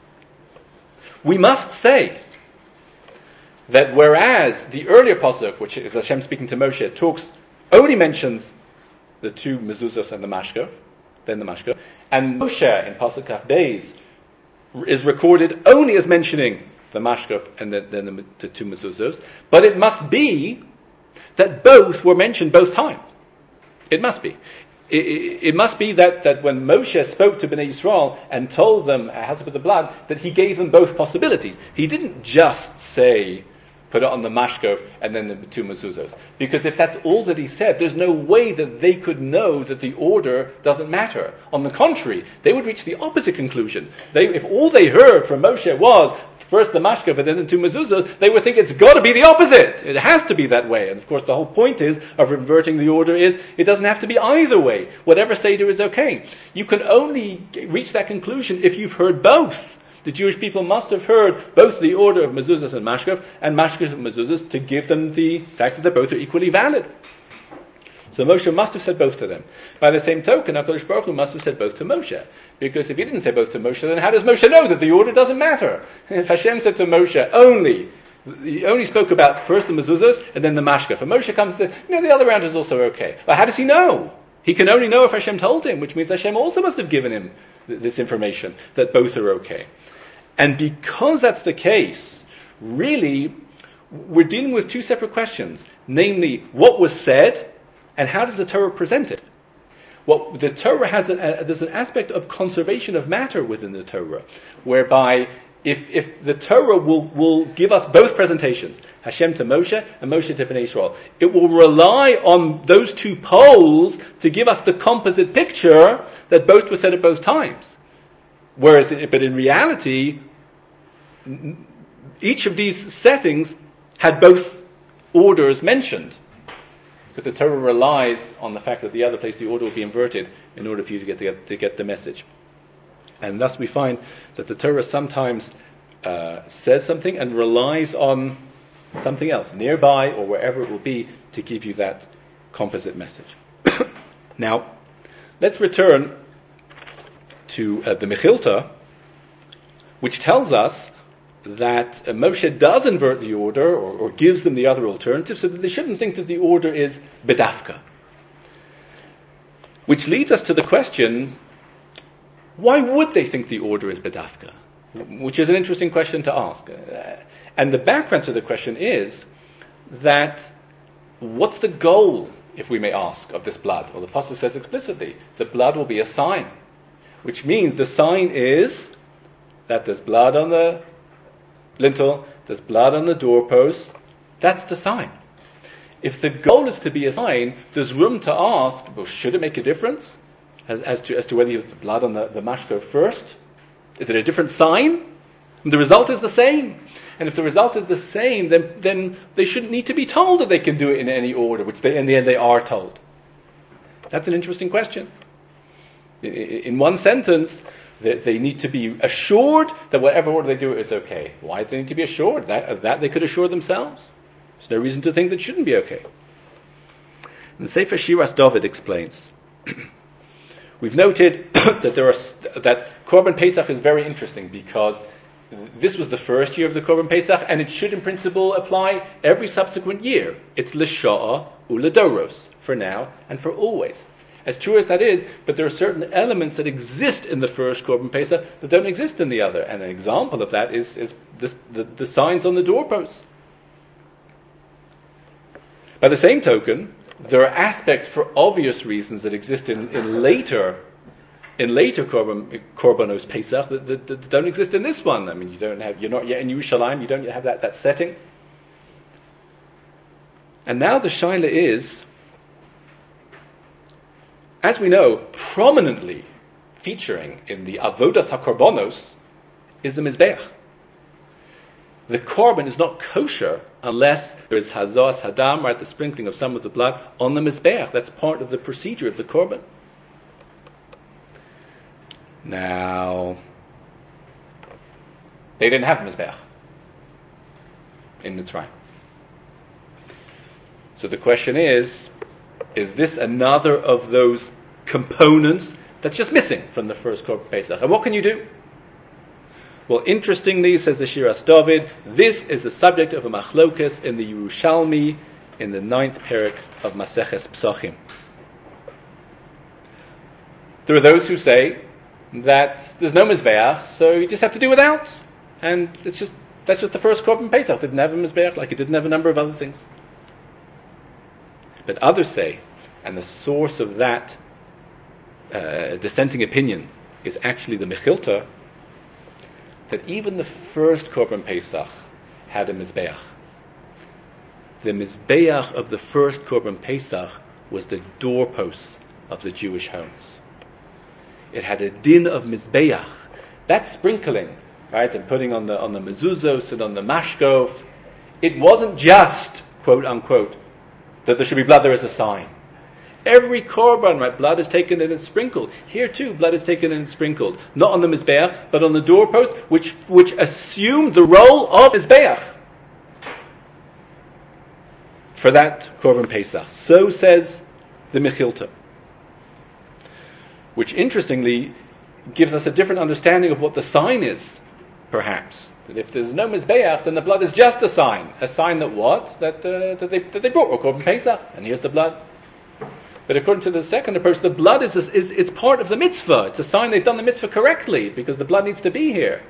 A: we must say that whereas the earlier pasuk, which is Hashem speaking to Moshe, only mentions the two mezuzos and the mashka, and Moshe in pasuk Kaf Beis is recorded only as mentioning the mashka and then the two mezuzos, but it must be that both were mentioned both times. It must be. It must be that when Moshe spoke to Bnei Yisrael and told them how to put the blood, that he gave them both possibilities. He didn't just say, put it on the mashkov and then the two mezuzos. Because if that's all that he said, there's no way that they could know that the order doesn't matter. On the contrary, they would reach the opposite conclusion. If all they heard from Moshe was first the mashkov and then the two mezuzos, they would think it's got to be the opposite. It has to be that way. And of course the whole point of inverting the order is it doesn't have to be either way. Whatever Seder is okay. You can only reach that conclusion if you've heard both. The Jewish people must have heard both the order of mezuzos and mashkov and mezuzos to give them the fact that they both are equally valid. So Moshe must have said both to them. By the same token, HaKadosh Baruch Hu must have said both to Moshe. Because if he didn't say both to Moshe, then how does Moshe know that the order doesn't matter? If Hashem said to Moshe he only spoke about first the mezuzos and then the mashkaf. And Moshe comes and says, the other round is also okay. But how does he know? He can only know if Hashem told him, which means Hashem also must have given him this information, that both are okay. And because that's the case, really, we're dealing with two separate questions. Namely, what was said, and how does the Torah present it? Well, the Torah there's an aspect of conservation of matter within the Torah, whereby if the Torah will give us both presentations, Hashem to Moshe and Moshe to Bnei Israel, it will rely on those two poles to give us the composite picture that both were said at both times. But in reality, each of these settings had both orders mentioned. Because the Torah relies on the fact that the other place the order will be inverted in order for you to get the message. And thus we find that the Torah sometimes says something and relies on something else, nearby or wherever it will be, to give you that composite message. Now, let's return to the Mechilta, which tells us that Moshe does invert the order or gives them the other alternative so that they shouldn't think that the order is bedafka. Which leads us to the question, why would they think the order is bedafka? Which is an interesting question to ask. And the background to the question is that what's the goal, if we may ask, of this blood? Well, the Pasuk says explicitly, the blood will be a sign. Which means the sign is that there's blood on the lintel, there's blood on the doorpost. That's the sign. If the goal is to be a sign, there's room to ask, well, should it make a difference as to whether you have the blood on the mashko first? Is it a different sign? And the result is the same. And if the result is the same, then they shouldn't need to be told that they can do it in any order, which in the end they are told. That's an interesting question. In one sentence, they need to be assured that whatever order they do is okay. Why do they need to be assured? That they could assure themselves. There's no reason to think that it shouldn't be okay. And the Sefer Shiras David explains. We've noted that Korban Pesach is very interesting because this was the first year of the Korban Pesach, and it should in principle apply every subsequent year. It's l'sha'a u'ledoros, for now and for always. As true as that is, but there are certain elements that exist in the first Korban Pesach that don't exist in the other. And an example of that is the signs on the doorposts. By the same token, there are aspects for obvious reasons that exist in later Korbanos Pesach that don't exist in this one. I mean, you're not yet in Yerushalayim, you don't yet have that setting. And now the shaila is, as we know, prominently featuring in the Avodas HaKorbanos is the Mizbeach. The Korban is not kosher unless there is Hazas Hadam, right, the sprinkling of some of the blood on the Mizbeach. That's part of the procedure of the Korban. Now, they didn't have Mizbeach in Mitzrayim. So the question is this another of those components that's just missing from the first Korban Pesach? And what can you do? Well, interestingly, says the Shiras David, this is the subject of a machlokes in the Yerushalmi in the 9th perek of Maseches Psachim. There are those who say that there's no Mizbeach, so you just have to do without. And that's just the first Korban Pesach. It didn't have a Mizbeach, like it didn't have a number of other things. But others say, and the source of that dissenting opinion is actually the Mechilta, that even the first Korban Pesach had a Mizbeach. The Mizbeach of the first Korban Pesach was the doorposts of the Jewish homes. It had a din of Mizbeach. That sprinkling, right, and putting on the mezuzos and on the mashkov, it wasn't just, quote unquote, that there should be blood there as a sign. Every korban, right, blood is taken and it's sprinkled. Here too, blood is taken and sprinkled. Not on the mizbeach, but on the doorpost, which assumed the role of mizbeach for that korban pesach. So says the Mechilta, which interestingly gives us a different understanding of what the sign is, perhaps. That if there's no mizbeach, then the blood is just a sign that what? That they brought a korban pesach, and here's the blood. But according to the second approach, the blood is it's part of the mitzvah. It's a sign they've done the mitzvah correctly, because the blood needs to be here.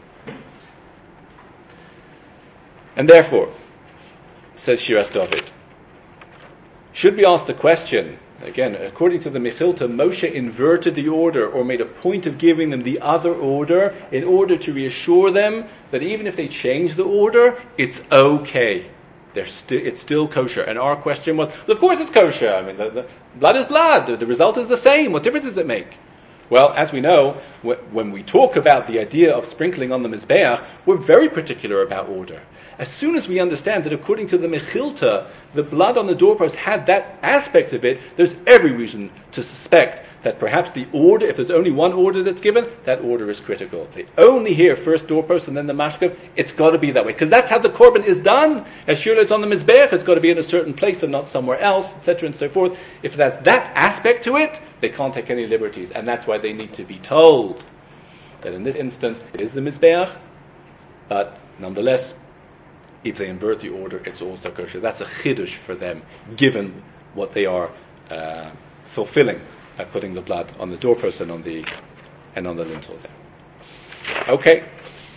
A: And therefore, says Shiras David, should we ask the question, again, according to the Mechilta, Moshe inverted the order or made a point of giving them the other order in order to reassure them that even if they change the order, it's okay. It's still kosher. And our question was, of course it's kosher. I mean, the blood is blood. The result is the same. What difference does it make? Well, as we know, when we talk about the idea of sprinkling on the Mizbeach, we're very particular about order. As soon as we understand that according to the Mechilta, the blood on the doorpost had that aspect of it, there's every reason to suspect that perhaps the order, if there's only one order that's given, that order is critical. They only hear first doorpost and then the mashkav, it's got to be that way. Because that's how the korban is done. As sure as on the Mizbeach, it's got to be in a certain place and not somewhere else, etc. and so forth. If there's that aspect to it, they can't take any liberties. And that's why they need to be told that in this instance, it is the Mizbeach, but nonetheless, if they invert the order, it's also kosher. That's a chiddush for them, given what they are fulfilling by putting the blood on the doorpost and on the lintel there. Okay.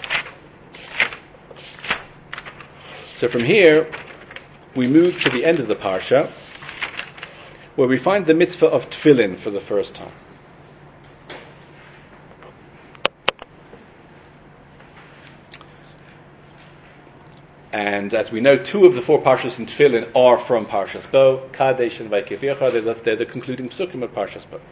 A: So from here, we move to the end of the parsha, where we find the mitzvah of tefillin for the first time. And as we know, 2 of the 4 parshas in Tefillin are from Parshas Bo, Kadesh and Vayikevyecha. They're the concluding psukim of Parshas Bo.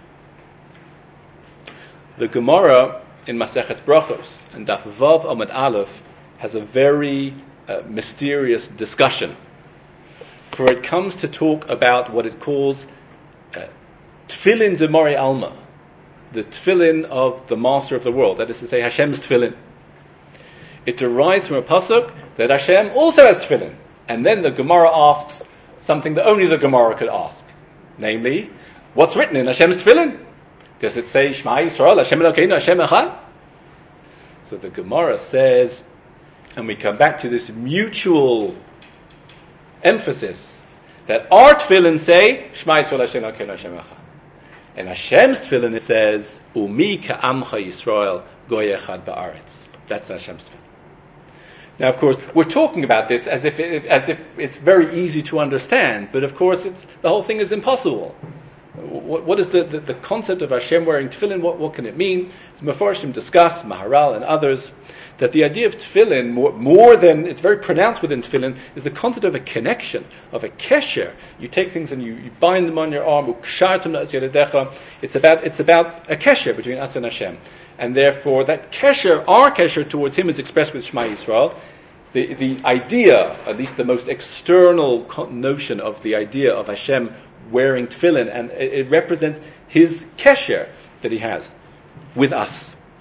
A: The Gemara in Maseches Brachos and Daf Vav Amud Aleph has a very mysterious discussion, for it comes to talk about what it calls Tefillin de Mori Alma, the Tefillin of the Master of the World. That is to say, Hashem's Tefillin. It derives from a pasuk that Hashem also has tefillin. And then the Gemara asks something that only the Gemara could ask. Namely, what's written in Hashem's tefillin? Does it say, Shema Yisrael, Hashem Elokeinu, Hashem Echad? So the Gemara says, and we come back to this mutual emphasis, that our tefillin say, Shema Yisrael Hashem Elokeinu Hashem Echad. And Hashem's tefillin it says, Umi ka'amcha Yisrael goy echad ba'aretz. That's Hashem's tefillin. Now, of course, we're talking about this as if it's very easy to understand, but of course, the whole thing is impossible. What is the concept of Hashem wearing tefillin? What can it mean? As Mefarshim discuss, Maharal and others, that the idea of tefillin, more than it's very pronounced within tefillin, is the concept of a connection, of a kesher. You take things and you bind them on your arm. It's about a kesher between us and Hashem, and therefore that kesher, our kesher towards Him, is expressed with Shema Yisrael. The idea, at least the most external notion of the idea of Hashem wearing tefillin, and it represents His kesher that He has with us.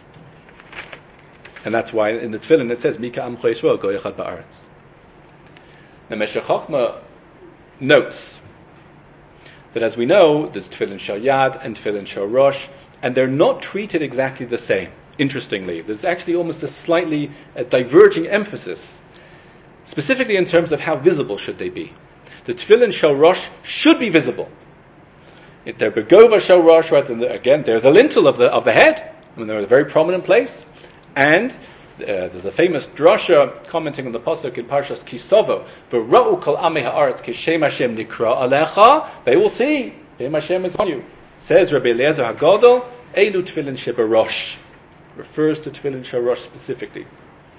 A: And that's why in the tefillin it says, Mika Amcha Yisrael Goy Echad Ba'aretz. Now Meshech Chochmah notes that, as we know, there's tefillin shel yad and tefillin shel rosh, and they're not treated exactly the same. Interestingly, there's actually almost a slightly diverging emphasis, specifically in terms of how visible should they be. The tefillin shel rosh should be visible. They're begova shel rosh, right? Again, they're the lintel of the head. I mean, they're in a very prominent place. And there's a famous drasha commenting on the pasuk in Parshas Kisovo, "V'ra'u kol amei ha'aretz kishem Hashem nikra alecha." They will see Shem Hashem is on you. Says Rabbi Eliezer Hagadol, "Elu tefillin shebarosh," refers to tefillin shebarosh specifically.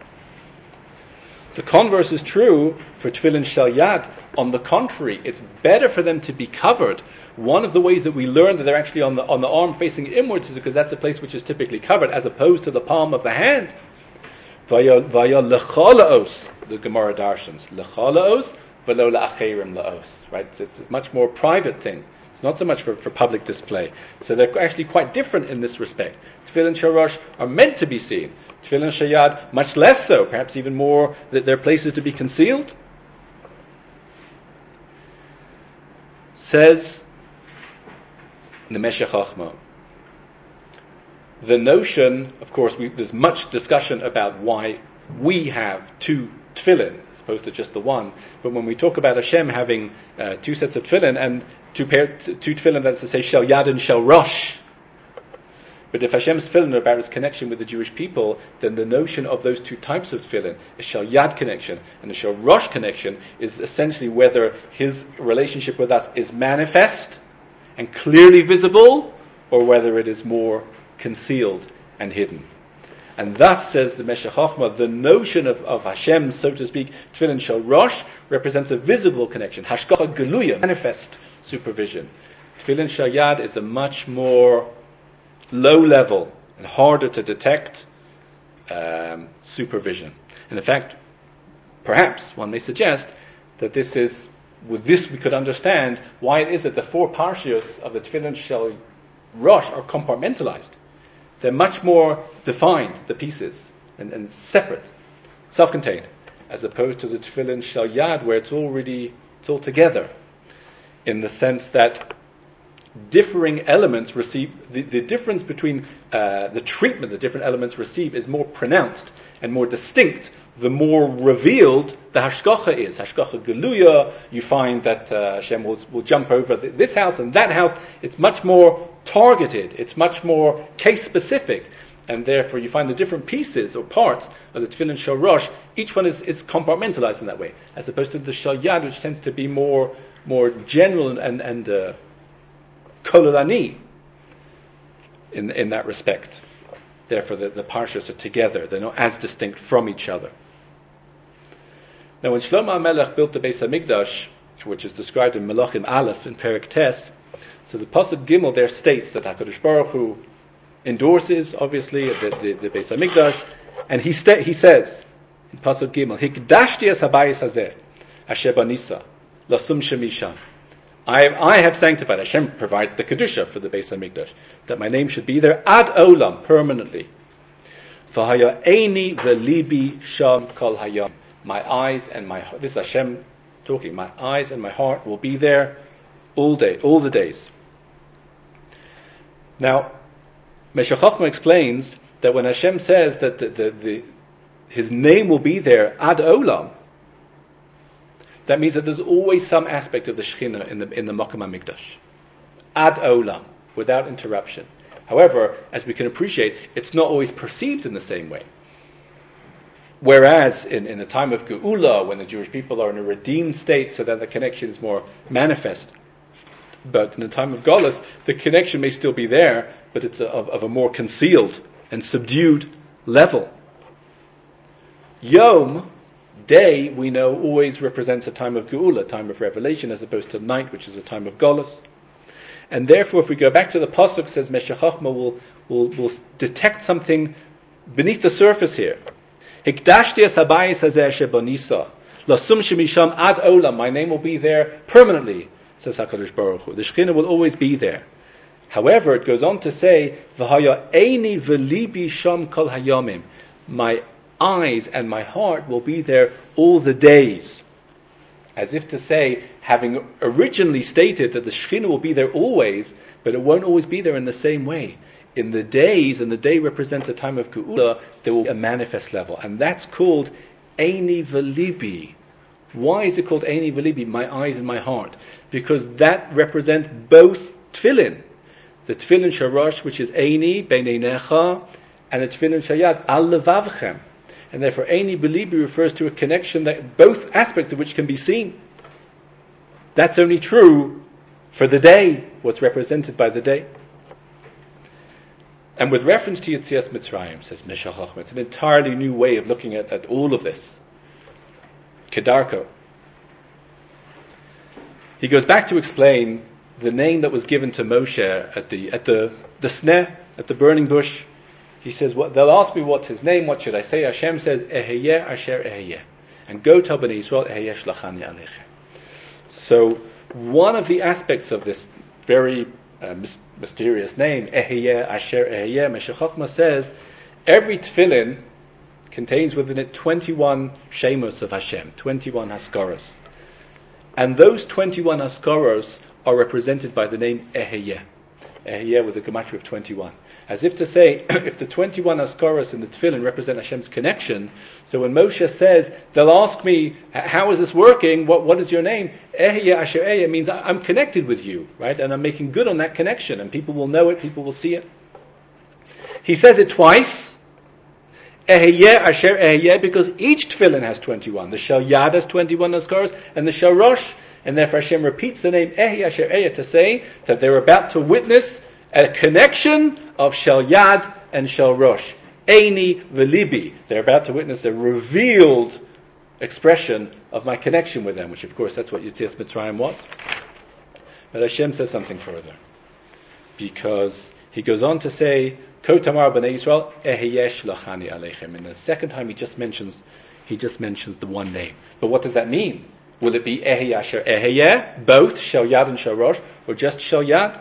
A: The converse is true for tefillin shel yad. On the contrary, it's better for them to be covered. One of the ways that we learn that they're actually on the arm facing inwards is because that's a place which is typically covered, as opposed to the palm of the hand. Vaya lechalaos, the Gemara darshans, lechalaos v'lo la'acherim laos. Right, it's a much more private thing. It's not so much for public display. So they're actually quite different in this respect. Tefillin shel rosh are meant to be seen. Tefillin shel yad much less so, perhaps even more that they're places to be concealed. Says the Meshech Chochmah, the notion, of course, there's much discussion about why we have two tefillin as opposed to just the one. But when we talk about Hashem having two sets of tefillin and two tefillin, that's to say shel yad and shel rosh. But if Hashem's tefillin are about His connection with the Jewish people, then the notion of those two types of tefillin, a shel yad connection and a shel rosh connection, is essentially whether His relationship with us is manifest and clearly visible, or whether it is more concealed and hidden. And thus, says the Meshech Chochmah, the notion of Hashem, so to speak, tefillin shel rosh, represents a visible connection, hashgacha geluya, manifest supervision. Tefillin shel yad is a much more low level and harder to detect supervision. And in fact, perhaps one may suggest that with this we could understand why it is that the four parshios of the tefillin shel rosh are compartmentalized. They're much more defined, the pieces, and separate, self-contained, as opposed to the tefillin shel yad, where it's all together, in the sense that differing elements receive, the difference between the treatment the different elements receive is more pronounced and more distinct the more revealed the hashgacha is. Hashgacha geluya, you find that Hashem will jump over this house and that house. It's much more targeted, it's much more case-specific, and therefore you find the different pieces or parts of the tefillin shel rosh, each one is compartmentalized in that way, as opposed to the shel yad, which tends to be more general and kololani in that respect. Therefore the parshas are together, they're not as distinct from each other. Now when Shlomo HaMelech built the Beis HaMikdash, which is described in Melachim Aleph in Perek Tes, so the Pasuk Gimel there states that HaKadosh Baruch Hu endorses, obviously, the Beis HaMikdash, and he says in Pasuk Gimel, Hikdashti es habayis hazeh, asher banisa, lasum shemishan. I have sanctified, Hashem provides the Kedusha for the Beis HaMikdash, that my name should be there ad olam, permanently. V'haya eini v'libi sham kol hayam. My eyes and my heart, this is Hashem talking, my eyes and my heart will be there all the days. Now, Meshech Chochmah explains that when Hashem says that His name will be there ad olam, that means that there's always some aspect of the Shekhinah in the Makom HaMikdash. Ad olam, without interruption. However, as we can appreciate, it's not always perceived in the same way. Whereas in the time of Geula, when the Jewish people are in a redeemed state, so that the connection is more manifest. But in the time of Golus, the connection may still be there, but it's of a more concealed and subdued level. Yom, day, we know, always represents a time of Geula, a time of revelation, as opposed to night, which is a time of Golus. And therefore, if we go back to the pasuk, says Meshech Chochmah will detect something beneath the surface here. Hikdashti es habayis hazeh shebonisa, lasum shemisham ad olam. My name will be there permanently, says Hakadosh Baruch Hu. The Shekhinah will always be there. However, it goes on to say, v'haya eini v'libi sham kol hayomim. My eyes and my heart will be there all the days. As if to say, having originally stated that the Shekhinah will be there always, but it won't always be there in the same way. In the days, and the day represents a time of Geula, there will be a manifest level. And that's called Eini V'libi. Why is it called Eini V'libi, my eyes and my heart? Because that represents both Tefillin. The Tefillin Sharash, which is Eini, Beineinecha, and the Tefillin Shayad, Al Levavchem. And therefore, Eini V'libi refers to a connection that both aspects of which can be seen. That's only true for the day, what's represented by the day. And with reference to Yetzias Mitzrayim, says Meshech Chochmah, it's an entirely new way of looking at all of this. Kedarko. He goes back to explain the name that was given to Moshe at the sneh, at the burning bush. He says, they'll ask me what's his name, what should I say? Hashem says, Eheyeh Asher Eheyeh. And go tell Bnei Yisrael, Eheyeh Shlachani Aleichem. So, one of the aspects of this very mysterious name, Eheyeh Asher Eheyeh, Meshech Chochmah says, every tefillin contains within it 21 shemos of Hashem, 21 haskaros. And those 21 haskaros are represented by the name Eheyeh. Eheyeh with a gematria of 21. As if to say, if the 21 haskaros in the tefillin represent Hashem's connection, so when Moshe says, they'll ask me, how is this working? What is your name? Eheyeh Asher Eheyeh means I'm connected with you, right? And I'm making good on that connection, and people will know it, people will see it. He says it twice, Eheyeh Asher Eheyeh, because each tefillin has 21. The Shel Yad has 21 haskaros, and the Shel Rosh, and therefore Hashem repeats the name Eheyeh Asher Eheyeh to say that they're about to witness a connection of Shel Yad and Shel Rosh. Eini V'libi. They're about to witness a revealed expression of my connection with them, which of course that's what Yetzias Mitzrayim was. But Hashem says something further. Because he goes on to say, Ko Tamar B'nei Yisrael, Eheyeh Shlachani Aleichem. And the second time he just mentions the one name. But what does that mean? Will it be Eheyeh Asher Eheyeh, both Shel Yad and Shel Rosh, or just Shel Yad?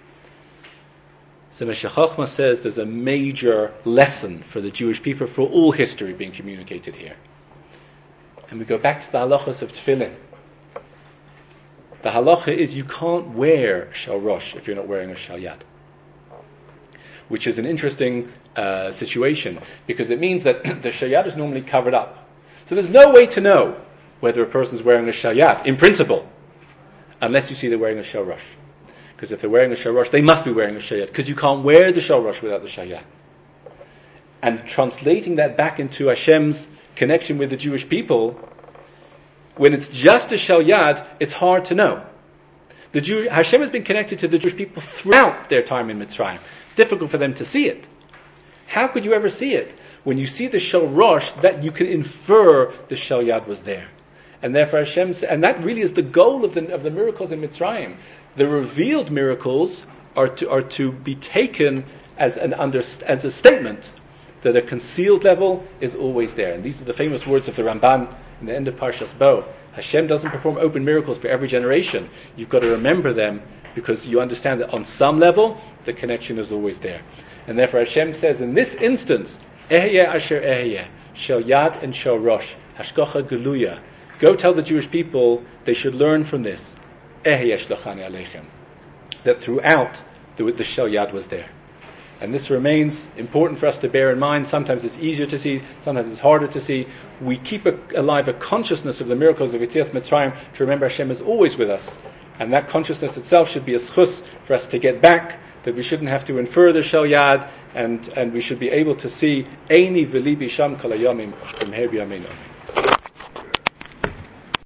A: So Meshech Chochmah says there's a major lesson for the Jewish people, for all history being communicated here. And we go back to the halachas of tefillin. The halacha is you can't wear Shel Rosh if you're not wearing a Shel Yad. Which is an interesting situation, because it means that the Shel Yad is normally covered up. So there's no way to know whether a person's wearing a Shel Yad, in principle, unless you see they're wearing a Shel Rosh. Because if they're wearing a Shel Rosh, they must be wearing a Shel Yad, because you can't wear the Shel Rosh without the Shel Yad. And translating that back into Hashem's connection with the Jewish people, when it's just a Shel Yad, it's hard to know. Hashem has been connected to the Jewish people throughout their time in Mitzrayim. Difficult for them to see it. How could you ever see it? When you see the Shel Rosh, that you can infer the Shel Yad was there. And therefore Hashem, and that really is the goal of the miracles in Mitzrayim. The revealed miracles are to be taken as a statement that a concealed level is always there. And these are the famous words of the Ramban in the end of Parshas Bo. Hashem doesn't perform open miracles for every generation. You've got to remember them, because you understand that on some level the connection is always there. And therefore Hashem says in this instance, Eheyeh Asher Eheyeh, Shel Yad and Shel Rosh, Hashgacha Geluya. Go tell the Jewish people they should learn from this. Eheyeh Shlachani Aleichem. That throughout the Shel Yad was there. And this remains important for us to bear in mind. Sometimes it's easier to see, sometimes it's harder to see. We keep alive a consciousness of the miracles of Yetzias Mitzrayim to remember Hashem is always with us. And that consciousness itself should be a schus for us to get back, that we shouldn't have to infer the Shel Yad, and we should be able to see Eini v'libi sham kol hayomim from Her b'yameinu.